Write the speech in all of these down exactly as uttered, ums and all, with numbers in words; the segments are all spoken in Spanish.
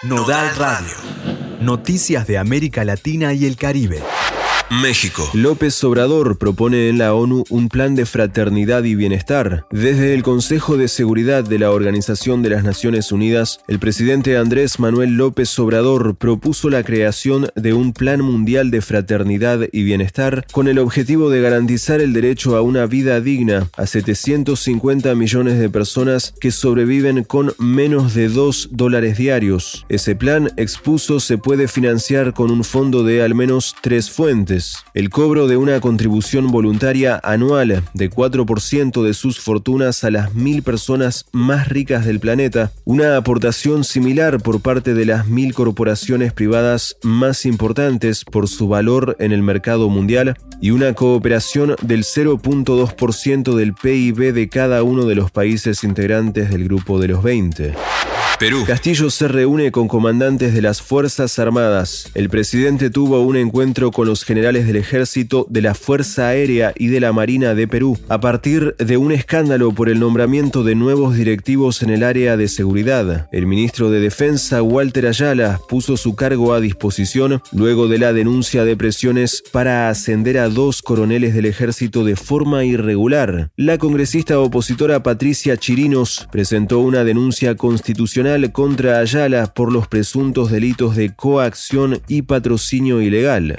Nodal Radio. Noticias de América Latina y el Caribe. México. López Obrador propone en la ONU un plan de fraternidad y bienestar. Desde el Consejo de Seguridad de la Organización de las Naciones Unidas, el presidente Andrés Manuel López Obrador propuso la creación de un plan mundial de fraternidad y bienestar con el objetivo de garantizar el derecho a una vida digna a setecientos cincuenta millones de personas que sobreviven con menos de dos dólares diarios. Ese plan, expuso, se puede financiar con un fondo de al menos tres fuentes. El cobro de una contribución voluntaria anual de cuatro por ciento de sus fortunas a las mil personas más ricas del planeta, una aportación similar por parte de las mil corporaciones privadas más importantes por su valor en el mercado mundial y una cooperación del cero punto dos por ciento del P I B de cada uno de los países integrantes del Grupo de los veinte. Perú. Castillo se reúne con comandantes de las Fuerzas Armadas. El presidente tuvo un encuentro con los generales del Ejército, de la Fuerza Aérea y de la Marina de Perú, a partir de un escándalo por el nombramiento de nuevos directivos en el área de seguridad. El ministro de Defensa, Walter Ayala, puso su cargo a disposición luego de la denuncia de presiones para ascender a dos coroneles del Ejército de forma irregular. La congresista opositora Patricia Chirinos presentó una denuncia constitucional contra Ayala por los presuntos delitos de coacción y patrocinio ilegal.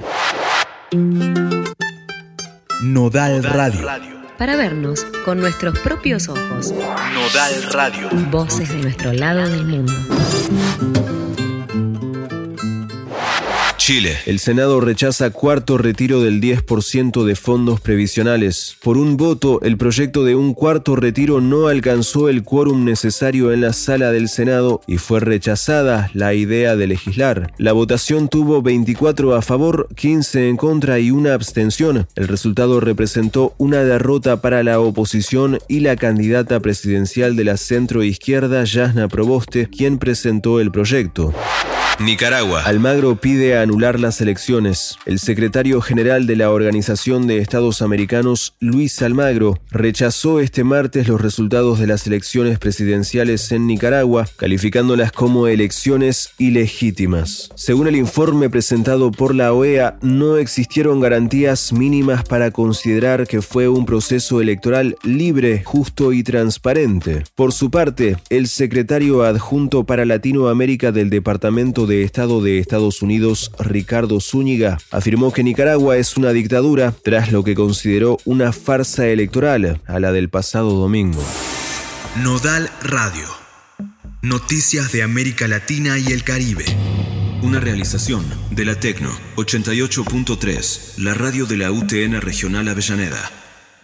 Nodal Radio. Para vernos con nuestros propios ojos. Nodal Radio. Voces de nuestro lado del mundo. Chile. El Senado rechaza cuarto retiro del diez por ciento de fondos previsionales. Por un voto, el proyecto de un cuarto retiro no alcanzó el quórum necesario en la sala del Senado y fue rechazada la idea de legislar. La votación tuvo veinticuatro a favor, quince en contra y una abstención. El resultado representó una derrota para la oposición y la candidata presidencial de la centroizquierda, Yasna Proboste, quien presentó el proyecto. Nicaragua. Almagro pide anular las elecciones. El secretario general de la Organización de Estados Americanos, Luis Almagro, rechazó este martes los resultados de las elecciones presidenciales en Nicaragua, calificándolas como elecciones ilegítimas. Según el informe presentado por la O E A, no existieron garantías mínimas para considerar que fue un proceso electoral libre, justo y transparente. Por su parte, el secretario adjunto para Latinoamérica del Departamento de Estado de Estados Unidos, Ricardo Zúñiga, afirmó que Nicaragua es una dictadura tras lo que consideró una farsa electoral a la del pasado domingo. Nodal Radio. Noticias de América Latina y el Caribe. Una realización de la Tecno ochenta y ocho punto tres, la radio de la U T N Regional Avellaneda.